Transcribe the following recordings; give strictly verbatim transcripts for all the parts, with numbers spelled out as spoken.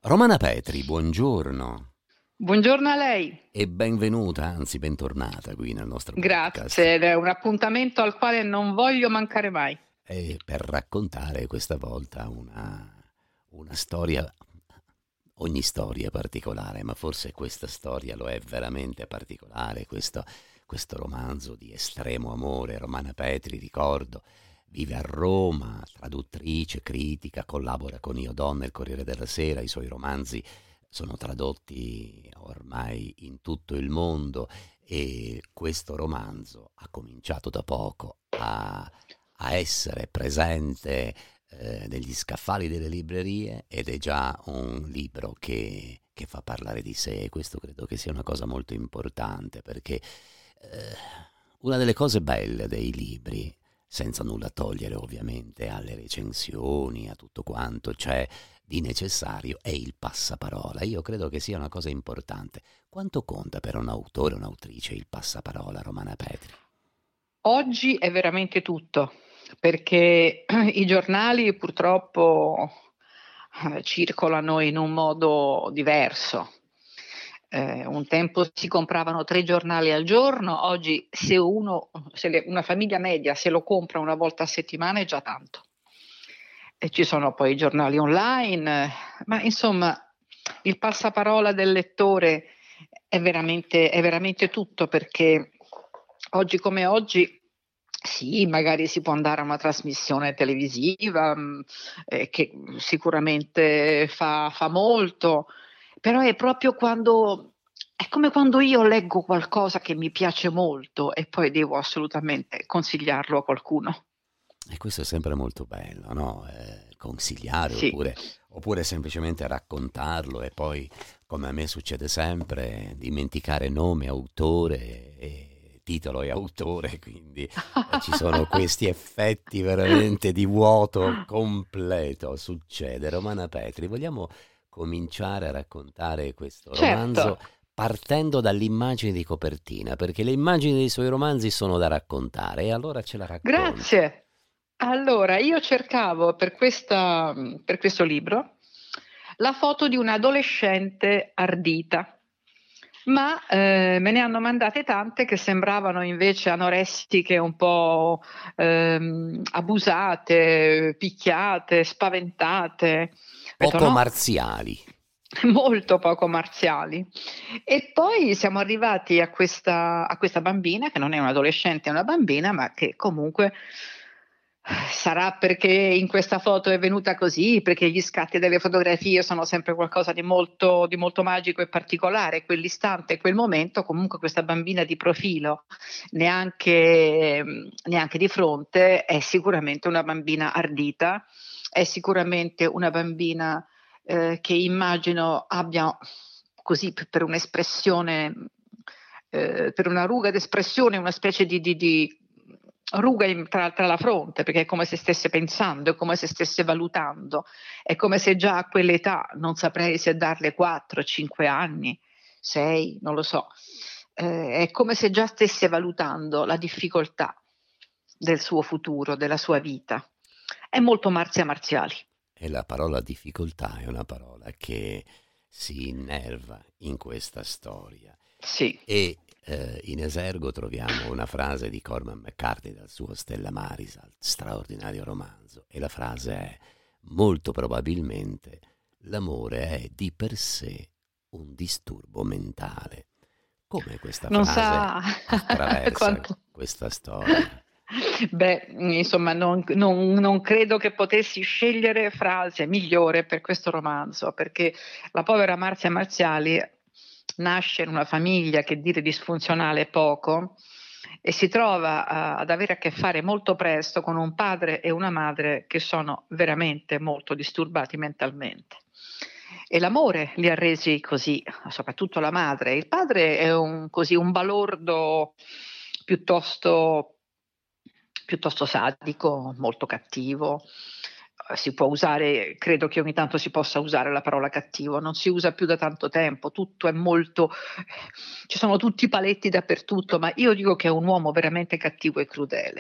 Romana Petri, buongiorno Buongiorno a lei, e benvenuta, anzi bentornata qui nel nostro podcast grazie, è un appuntamento al quale non voglio mancare mai. e per raccontare questa volta una, una storia, ogni storia è particolare, ma forse questa storia lo è veramente particolare, questo, questo romanzo di estremo amore. Romana Petri, ricordo, vive a Roma, traduttrice, critica, collabora con Io Donna, il Corriere della Sera, i suoi romanzi sono tradotti ormai in tutto il mondo e questo romanzo ha cominciato da poco a, a essere presente eh, negli scaffali delle librerie ed è già un libro che, che fa parlare di sé e questo credo che sia una cosa molto importante perché eh, una delle cose belle dei libri, senza nulla togliere ovviamente alle recensioni, a tutto quanto c'è di necessario, è il passaparola. Io credo che sia una cosa importante. Quanto conta per un autore o un'autrice il passaparola, Romana Petri? Oggi è veramente tutto, perché i giornali purtroppo eh, circolano in un modo diverso. Eh, un tempo si compravano tre giornali al giorno, oggi se uno, se le- una famiglia media se lo compra una volta a settimana è già tanto. E ci sono poi i giornali online, eh, ma insomma il passaparola del lettore è veramente, è veramente tutto perché oggi come oggi sì, magari si può andare a una trasmissione televisiva mh, eh, che sicuramente fa, fa molto, però è proprio quando, è come quando io leggo qualcosa che mi piace molto e poi devo assolutamente consigliarlo a qualcuno. E questo è sempre molto bello, no? Eh, consigliare Sì. oppure, oppure semplicemente raccontarlo e poi, come a me succede sempre, dimenticare nome, autore e titolo e autore, quindi eh, ci sono questi effetti veramente di vuoto completo. Succede. Romana Petri, vogliamo cominciare a raccontare questo Certo, romanzo partendo dall'immagine di copertina, perché le immagini dei suoi romanzi sono da raccontare e allora ce la racconti. grazie. Allora, io cercavo per questa, per questo libro la foto di un'adolescente ardita, ma eh, me ne hanno mandate tante che sembravano invece anoressiche, un po' ehm, abusate, picchiate, spaventate. Ho detto Poco no, marziali. molto poco marziali. E poi siamo arrivati a questa, a questa bambina, che non è un'adolescente, è una bambina, ma che comunque sarà perché in questa foto è venuta così, perché gli scatti delle fotografie sono sempre qualcosa di molto, di molto magico e particolare. Quell'istante, quel momento, comunque questa bambina di profilo, neanche, neanche di fronte, è sicuramente una bambina ardita, è sicuramente una bambina eh, che immagino abbia così p- per un'espressione, eh, per una ruga d'espressione, una specie di, di- di ruga in- tra, tra la fronte, perché è come se stesse pensando, è come se stesse valutando, è come se già a quell'età, non saprei se darle quattro, cinque anni, sei, non lo so, eh, è come se già stesse valutando la difficoltà del suo futuro, della sua vita. È molto Marzia Marziali. E la parola difficoltà è una parola che si innerva in questa storia. Sì. E eh, in esergo troviamo una frase di Cormac McCarthy dal suo Stella Maris, al straordinario romanzo, e la frase è: molto probabilmente l'amore è di per sé un disturbo mentale. Come questa Non frase sa attraversa quanto. questa storia? Beh, insomma, non, non- non credo che potessi scegliere frase migliore per questo romanzo, perché la povera Marzia Marziali nasce in una famiglia che dire disfunzionale è poco e si trova a- ad avere a che fare molto presto con un padre e una madre che sono veramente molto disturbati mentalmente. E l'amore li ha resi così, soprattutto la madre. Il padre è un, così, un balordo piuttosto, piuttosto sadico, molto cattivo. Eh, Si può usare, credo che ogni tanto si possa usare la parola cattivo, non si usa più da tanto tempo, tutto è molto, ci sono tutti i paletti dappertutto, ma io dico che è un uomo veramente cattivo e crudele.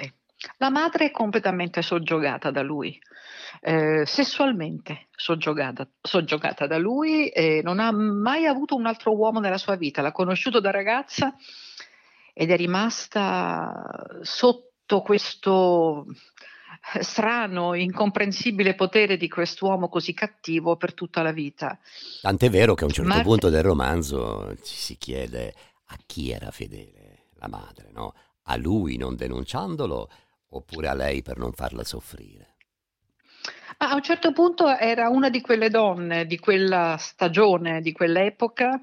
La madre è completamente soggiogata da lui, ehm, sessualmente soggiogata soggiogata da lui e non ha mai avuto un altro uomo nella sua vita. L'ha conosciuto da ragazza ed è rimasta sotto questo, eh, strano, incomprensibile potere di quest'uomo così cattivo per tutta la vita. Tant'è vero che a un certo Mart punto del romanzo ci si chiede a chi era fedele la madre, no? A lui non denunciandolo oppure a lei per non farla soffrire? Ma a un certo punto era una di quelle donne, di quella stagione, di quell'epoca,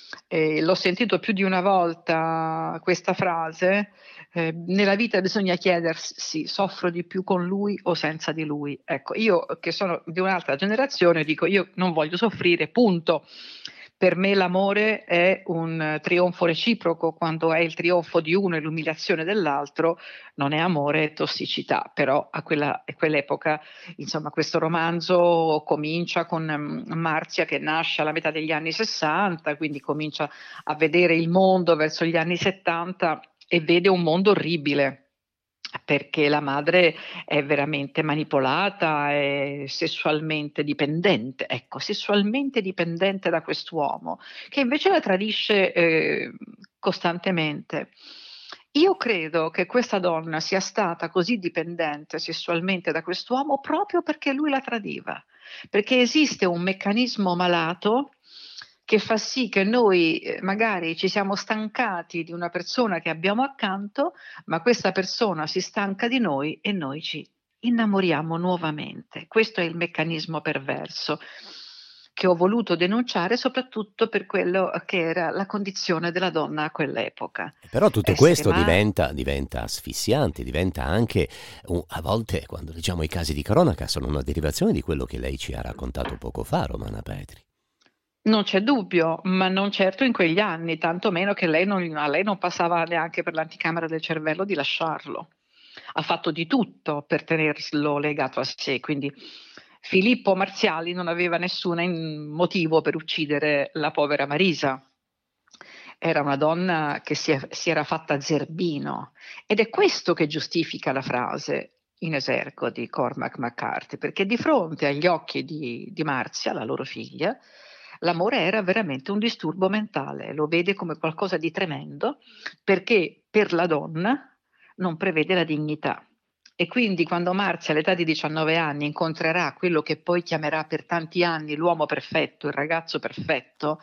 e l'ho sentito più di una volta questa frase, ehm: "Nella vita bisogna chiedersi: soffro di più con lui o senza di lui?" Ecco, io che sono di un'altra generazione dico: "Io non voglio soffrire, punto." Per me l'amore è un trionfo reciproco, quando è il trionfo di uno e l'umiliazione dell'altro non è amore, è tossicità. Però a quella a quell'epoca, insomma, questo romanzo comincia con, mhmm, Marzia che nasce alla metà degli anni 'sessanta, quindi comincia a vedere il mondo verso gli anni 'settanta e vede un mondo orribile, perché la madre è veramente manipolata, è sessualmente dipendente, ecco, sessualmente dipendente da quest'uomo, che invece la tradisce, ehm, costantemente. Io credo che questa donna sia stata così dipendente sessualmente da quest'uomo proprio perché lui la tradiva, perché esiste un meccanismo malato che fa sì che noi, ehm, magari ci siamo stancati di una persona che abbiamo accanto, ma questa persona si stanca di noi e noi ci innamoriamo nuovamente. Questo è il meccanismo perverso che ho voluto denunciare, soprattutto per quello che era la condizione della donna a quell'epoca. E però tutto Essere questo ma diventa, diventa asfissiante, diventa anche, un- a volte quando leggiamo i casi di cronaca, sono una derivazione di quello che lei ci ha raccontato poco fa, Romana Petri. Non c'è dubbio, ma non certo in quegli anni, tanto meno che lei non a lei non passava neanche per l'anticamera del cervello di lasciarlo. Ha fatto di tutto per tenerselo legato a sé, quindi Filippo Marziali non aveva nessun in motivo per uccidere la povera Marisa. Era una donna che si è si era fatta zerbino ed è questo che giustifica la frase in esergo di Cormac McCarthy, perché di fronte agli occhi di di Marzia, la loro figlia, l'amore era veramente un disturbo mentale, lo vede come qualcosa di tremendo, perché per la donna non prevede la dignità. E quindi quando Marzia all'età di diciannove anni incontrerà quello che poi chiamerà per tanti anni l'uomo perfetto, il ragazzo perfetto,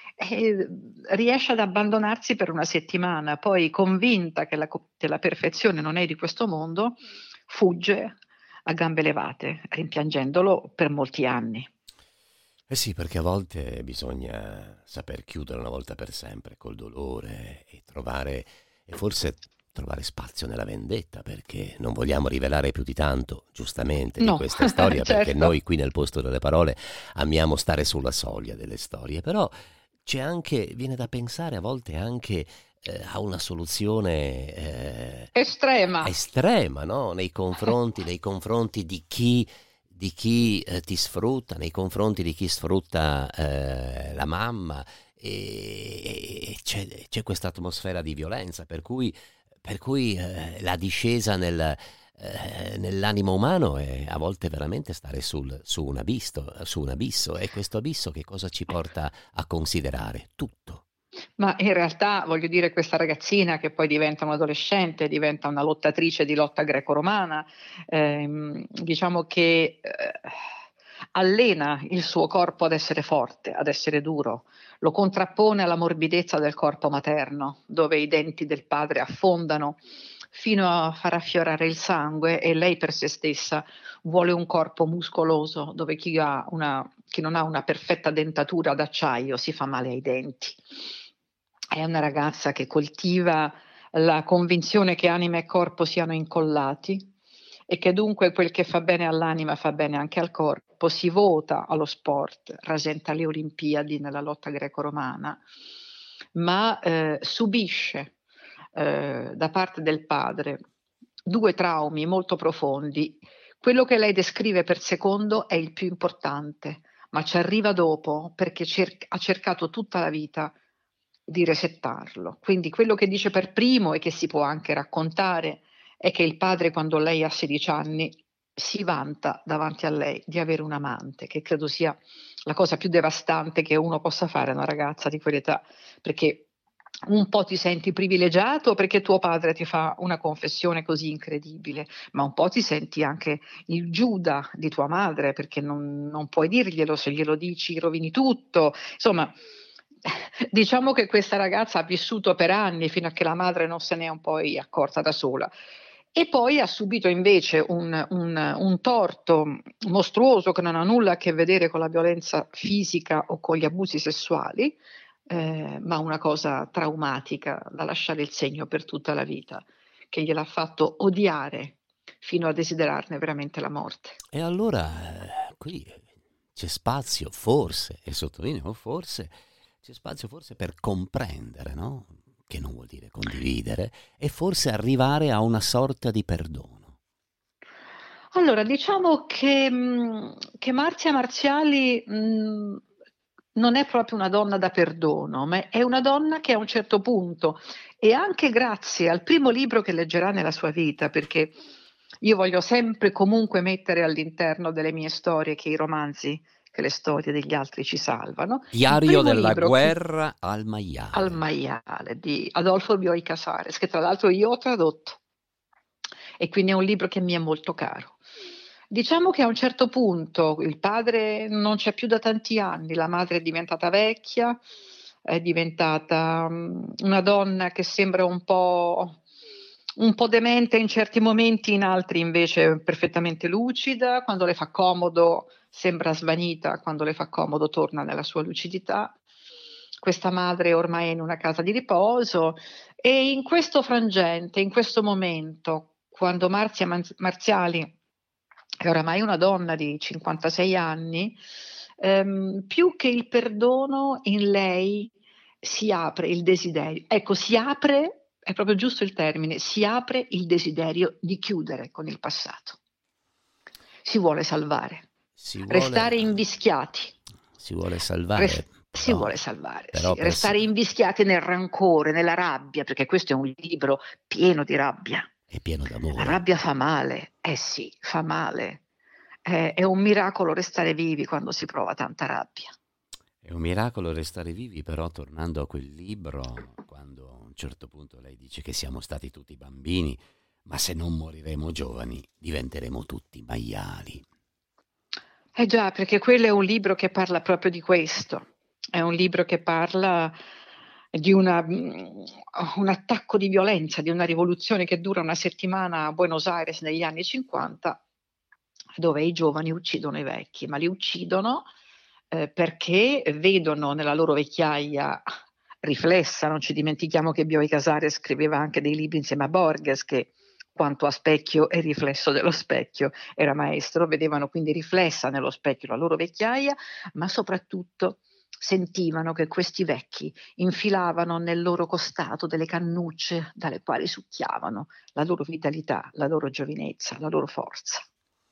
ehm, riesce ad abbandonarsi per una settimana, poi convinta che la co che la perfezione non è di questo mondo, fugge a gambe levate, rimpiangendolo per molti anni. Eh sì, perché a volte bisogna saper chiudere una volta per sempre col dolore e trovare, e forse trovare spazio nella vendetta, perché non vogliamo rivelare più di tanto, giustamente, di No, questa storia, perché noi certo. qui nel posto delle parole amiamo stare sulla soglia delle storie, però c'è anche, viene da pensare a volte anche eh, a una soluzione eh, Estrema. estrema, no? Nei confronti, nei confronti di chi di chi eh, ti sfrutta, nei confronti di chi sfrutta eh, la mamma e, e c'è, c'è questa atmosfera di violenza per cui, per cui eh, la discesa nel, eh, nell'animo umano è a volte veramente stare sul, su, un abisso, su un abisso e questo abisso che cosa ci porta a considerare? Tutto. Ma in realtà, voglio dire, questa ragazzina che poi diventa un'adolescente, diventa una lottatrice di lotta greco-romana, ehm, diciamo che, ehm, allena il suo corpo ad essere forte, ad essere duro, lo contrappone alla morbidezza del corpo materno, dove i denti del padre affondano fino a far affiorare il sangue e lei per se stessa vuole un corpo muscoloso, dove chi ha una chi non ha una perfetta dentatura d'acciaio si fa male ai denti. È una ragazza che coltiva la convinzione che anima e corpo siano incollati e che dunque quel che fa bene all'anima fa bene anche al corpo. Si vota allo sport, rasenta le Olimpiadi nella lotta greco-romana, ma, ehm, subisce, ehm, da parte del padre due traumi molto profondi. Quello che lei descrive per secondo è il più importante, ma ci arriva dopo perché cerc ha cercato tutta la vita di resettarlo. Quindi quello che dice per primo e che si può anche raccontare è che il padre, quando lei ha sedici anni, si vanta davanti a lei di avere un amante, che credo sia la cosa più devastante che uno possa fare a una ragazza di quell'età, perché un po' ti senti privilegiato perché tuo padre ti fa una confessione così incredibile, ma un po' ti senti anche il Giuda di tua madre, perché non non puoi dirglielo, se glielo dici rovini tutto. Insomma, diciamo che questa ragazza ha vissuto per anni fino a che la madre non se n'è un poi accorta da sola. E poi ha subito invece un un un torto mostruoso che non ha nulla a che vedere con la violenza fisica o con gli abusi sessuali, ehm, ma una cosa traumatica da lasciare il segno per tutta la vita, che gliel'ha fatto odiare fino a desiderarne veramente la morte. E allora eh, qui c'è spazio, forse, e sottolineo forse, c'è spazio forse per comprendere, no? Che non vuol dire condividere, e forse arrivare a una sorta di perdono. Allora, diciamo che mhmm, che Marzia Marziali, mhmm, non è proprio una donna da perdono, ma è una donna che a un certo punto, e anche grazie al primo libro che leggerà nella sua vita, perché io voglio sempre comunque mettere all'interno delle mie storie che i romanzi che le storie degli altri ci salvano. Il Diario primo della libro che guerra al Al maiale. maiale di Adolfo Bioy Casares, che tra l'altro io ho tradotto, e quindi è un libro che mi è molto caro. Diciamo che a un certo punto il padre non c'è più da tanti anni, la madre è diventata vecchia, è diventata, mhmm, una donna che sembra un po' un po' demente in certi momenti, in altri invece perfettamente lucida, quando le fa comodo sembra svanita, quando le fa comodo torna nella sua lucidità. Questa madre ormai è in una casa di riposo e in questo frangente, in questo momento, quando Marzia Manz Marziali è oramai una donna di cinquantasei anni, ehm, più che il perdono in lei si apre il desiderio. Ecco, si apre, è proprio giusto il termine, si apre il desiderio di chiudere con il passato. Si vuole salvare, Si vuole, restare invischiati. si vuole salvare, Res Si però, vuole salvare, sì, però per, s- restare invischiati nel rancore, nella rabbia, perché questo è un libro pieno di rabbia. è pieno La d'amore. rabbia fa male, eh sì, fa male. È è un miracolo restare vivi quando si prova tanta rabbia. È un miracolo restare vivi, però tornando a quel libro, quando a un certo punto lei dice che siamo stati tutti bambini, ma se non moriremo giovani diventeremo tutti maiali. Eh già, perché quello è un libro che parla proprio di questo. È un libro che parla di una mhmm, un attacco di violenza, di una rivoluzione che dura una settimana a Buenos Aires negli anni 'cinquanta, dove i giovani uccidono i vecchi, ma li uccidono, ehm, perché vedono nella loro vecchiaia riflessa, non ci dimentichiamo che Bioy Casares scriveva anche dei libri insieme a Borges, che quanto a specchio e riflesso dello specchio era maestro, vedevano quindi riflessa nello specchio la loro vecchiaia, ma soprattutto sentivano che questi vecchi infilavano nel loro costato delle cannucce dalle quali succhiavano la loro vitalità, la loro giovinezza, la loro forza.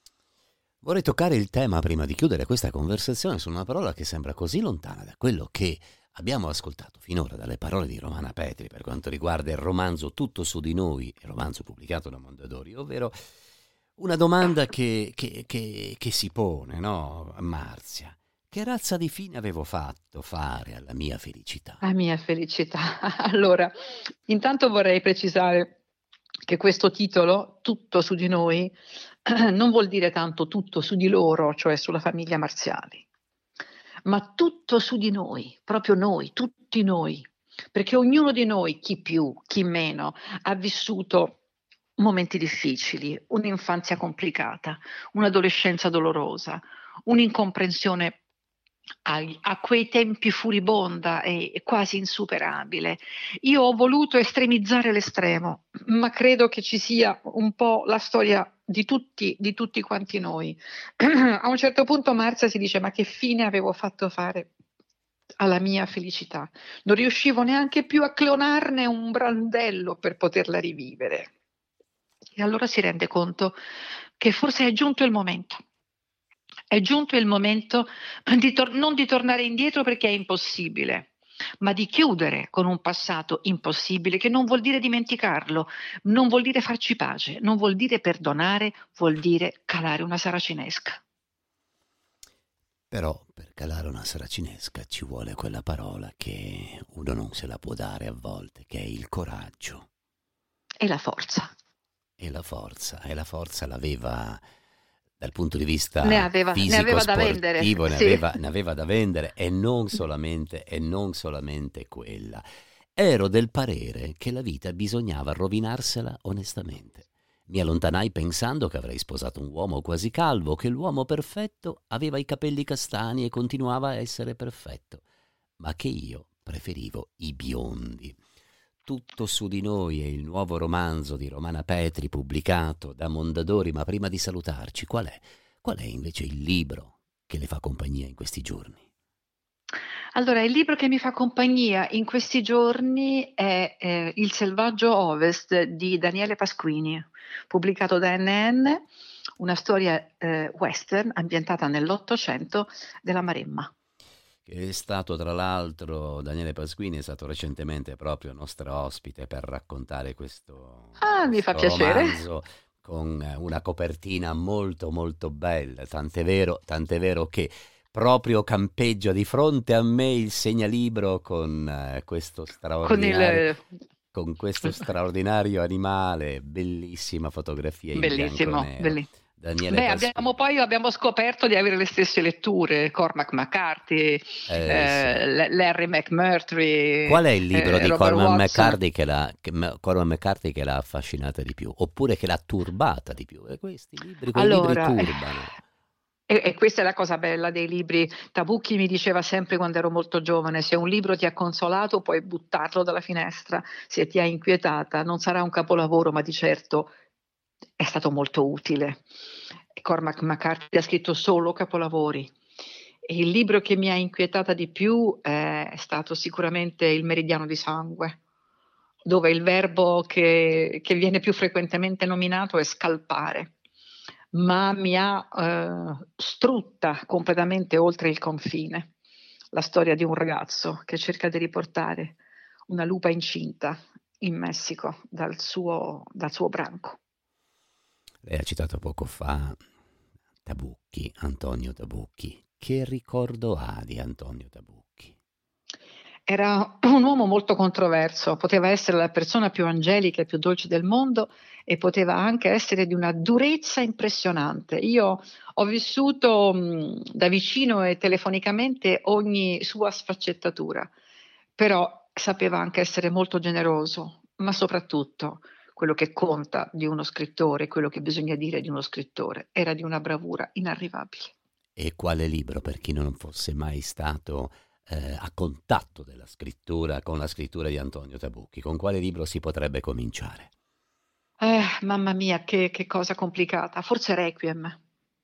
Vorrei toccare il tema prima di chiudere questa conversazione su una parola che sembra così lontana da quello che abbiamo ascoltato finora dalle parole di Romana Petri per quanto riguarda il romanzo Tutto su di noi, il romanzo pubblicato da Mondadori, ovvero una domanda che, che- che- che si pone, no, Marzia? Che razza di fine avevo fatto fare alla mia felicità? La mia felicità. Allora, intanto vorrei precisare che questo titolo, Tutto su di noi, non vuol dire tanto tutto su di loro, cioè sulla famiglia Marziali, ma tutto su di noi, proprio noi, tutti noi, perché ognuno di noi, chi più, chi meno, ha vissuto momenti difficili, un'infanzia complicata, un'adolescenza dolorosa, un'incomprensione ai a quei tempi furibonda e e quasi insuperabile. Io ho voluto estremizzare l'estremo, ma credo che ci sia un po' la storia di tutti di tutti quanti noi. A un certo punto Marzia si dice: "Ma che fine avevo fatto fare alla mia felicità? Non riuscivo neanche più a clonarne un brandello per poterla rivivere". E allora si rende conto che forse è giunto il momento. È giunto il momento di tor non di tornare indietro perché è impossibile, ma di chiudere con un passato impossibile, che non vuol dire dimenticarlo, non vuol dire farci pace, non vuol dire perdonare, vuol dire calare una saracinesca. Però per calare una saracinesca ci vuole quella parola che uno non se la può dare a volte, che è il coraggio. E la forza. E la forza, e la forza l'aveva dal punto di Ne vista aveva, ne aveva da vendere, fisico-sportivo, ne sì. aveva, ne aveva da vendere e non solamente, e non solamente quella. Ero del parere che la vita bisognava rovinarsela onestamente. Mi allontanai pensando che avrei sposato un uomo quasi calvo, che l'uomo perfetto aveva i capelli castani e continuava a essere perfetto, ma che io preferivo i biondi. Tutto su di noi è il nuovo romanzo di Romana Petri pubblicato da Mondadori, ma prima di salutarci, qual è? Qual è invece il libro che le fa compagnia in questi giorni? Allora, il libro che mi fa compagnia in questi giorni è eh, Il selvaggio Ovest di Daniele Pasquini, pubblicato da N N, una storia eh, western ambientata nell'Ottocento della Maremma. Che è stato tra l'altro, Daniele Pasquini è stato recentemente proprio nostro ospite per raccontare questo, Ah, mi fa questo piacere. romanzo con una copertina molto molto bella, tant'è vero, tant'è vero che proprio campeggia di fronte a me il segnalibro con eh, questo Con straordinario il... con questo straordinario animale, bellissima fotografia in bianco e Bellissimo, nero. belli- Daniele Beh, abbiamo Pasquini. poi abbiamo scoperto di avere le stesse letture, Cormac McCarthy, Eh sì. eh, L- Larry McMurtry, Qual è il libro eh, di Robert Corman Watson. McCarthy che l'ha, che M- Corman McCarthy che l'ha affascinata di più, oppure che l'ha turbata di più? E questi libri, quei libri Allora, eh, turbano. e, e questa è la cosa bella dei libri. Tabucchi mi diceva sempre quando ero molto giovane, se un libro ti ha consolato puoi buttarlo dalla finestra, se ti ha inquietata non sarà un capolavoro, ma di certo è stato molto utile. Cormac McCarthy ha scritto solo capolavori. E il libro che mi ha inquietata di più eh, è stato sicuramente Il meridiano di sangue, dove il verbo che, che viene più frequentemente nominato è scalpare, ma mi ha eh, strutta completamente oltre il confine. La storia di un ragazzo che cerca di riportare una lupa incinta in Messico dal suo, dal suo branco. Lei ha citato poco fa Tabucchi, Antonio Tabucchi. Che ricordo ha di Antonio Tabucchi? Era un uomo molto controverso, poteva essere la persona più angelica e più dolce del mondo e poteva anche essere di una durezza impressionante. Io ho vissuto mh, da vicino e telefonicamente ogni sua sfaccettatura, però sapeva anche essere molto generoso, ma soprattutto quello che conta di uno scrittore, quello che bisogna dire di uno scrittore, era di una bravura inarrivabile. E quale libro, per chi non fosse mai stato eh, a contatto della scrittura, con la scrittura di Antonio Tabucchi, con quale libro si potrebbe cominciare? Eh, mamma mia, che, che cosa complicata. Forse Requiem.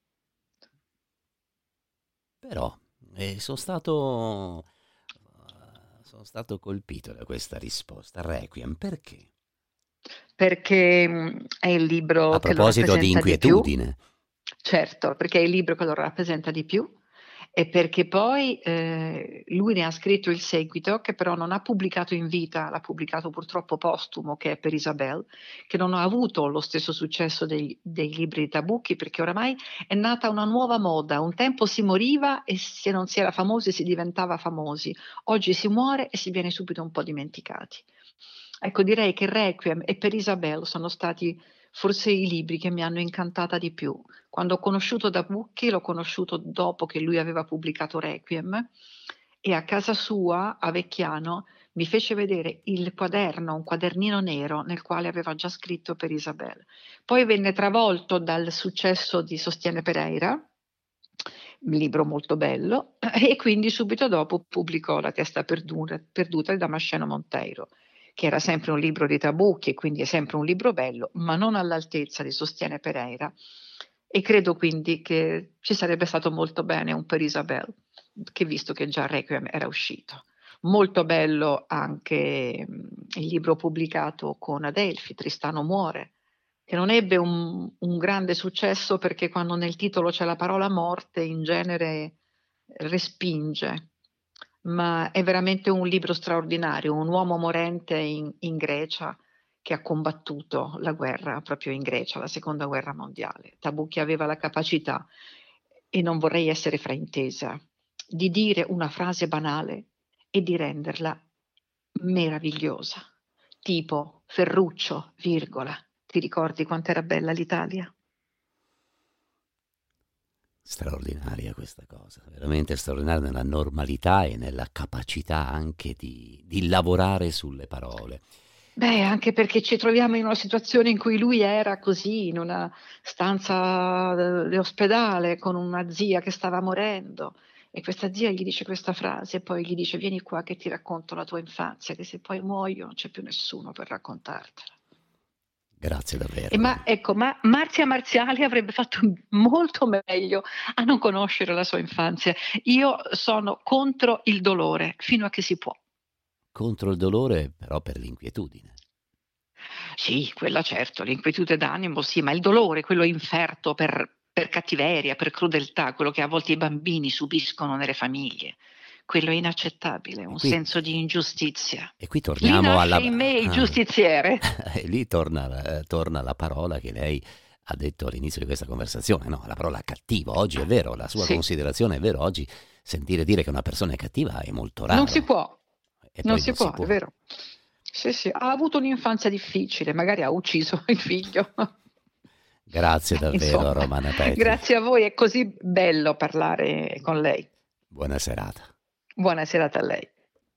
Però eh, sono stato, eh, sono stato colpito da questa risposta. Requiem, perché? Perché mh, è il A libro che lo proposito di rappresenta di più, inquietudine. certo, perché è il libro che lo rappresenta di più e perché poi eh, lui ne ha scritto il seguito che però non ha pubblicato in vita, l'ha pubblicato purtroppo postumo, che è per Isabel, che non ha avuto lo stesso successo dei, dei libri di Tabucchi perché oramai è nata una nuova moda, un tempo si moriva e se non si era famosi si diventava famosi, oggi si muore e si viene subito un po' dimenticati. Ecco, direi che Requiem e Per Isabel sono stati forse i libri che mi hanno incantata di più. Quando ho conosciuto Tabucchi, l'ho conosciuto dopo che lui aveva pubblicato Requiem e a casa sua, a Vecchiano, mi fece vedere il quaderno, un quadernino nero nel quale aveva già scritto Per Isabel. Poi venne travolto dal successo di Sostiene Pereira, un libro molto bello, e quindi subito dopo pubblicò La testa perduta, perduta di Damasceno Monteiro, che era sempre un libro di Tabucchi e quindi è sempre un libro bello, ma non all'altezza di Sostiene Pereira. E credo quindi che ci sarebbe stato molto bene un Per Isabel, che visto che già Requiem era uscito. Molto bello anche mh, il libro pubblicato con Adelphi, Tristano muore, che non ebbe un, un grande successo perché quando nel titolo c'è la parola morte in genere respinge. ma è veramente un libro straordinario, un uomo morente in in Grecia che ha combattuto la guerra proprio in Grecia, la seconda guerra mondiale. Tabucchi aveva la capacità, e non vorrei essere fraintesa, di dire una frase banale e di renderla meravigliosa, tipo: "Ferruccio, virgola, ti ricordi quant'era bella l'Italia?" Straordinaria questa cosa, veramente straordinaria nella normalità e nella capacità anche di di lavorare sulle parole. Beh, anche perché ci troviamo in una situazione in cui lui era così, in una stanza d di ospedale con una zia che stava morendo e questa zia gli dice questa frase e poi gli dice: "Vieni qua che ti racconto la tua infanzia, che se poi muoio non c'è più nessuno per raccontartela." Grazie E davvero. ma ecco, ma Marzia Marziali avrebbe fatto molto meglio a non conoscere la sua infanzia. Io sono contro il dolore fino a che si può. Contro il dolore, però per l'inquietudine. Sì, quella certo, l'inquietudine d'animo sì, ma il dolore, quello inferto per per cattiveria, per crudeltà, quello che a volte i bambini subiscono nelle famiglie, quello è inaccettabile, E un qui senso di ingiustizia. e qui Lì torniamo nasce alla in me il ah, giustiziere. e lì torna ehm, torna la parola che lei ha detto all'inizio di questa conversazione, no, la parola cattivo. Oggi è vero, la sua Sì, considerazione è vero, oggi sentire dire che una persona è cattiva è molto non si raro, può, e non poi si non si può, è può. vero. Sì, sì, ha avuto un'infanzia difficile, magari ha ucciso il figlio. Grazie davvero Insomma, Romana Petri. grazie a voi, è così bello parlare con lei. Buona serata. Buona serata a lei.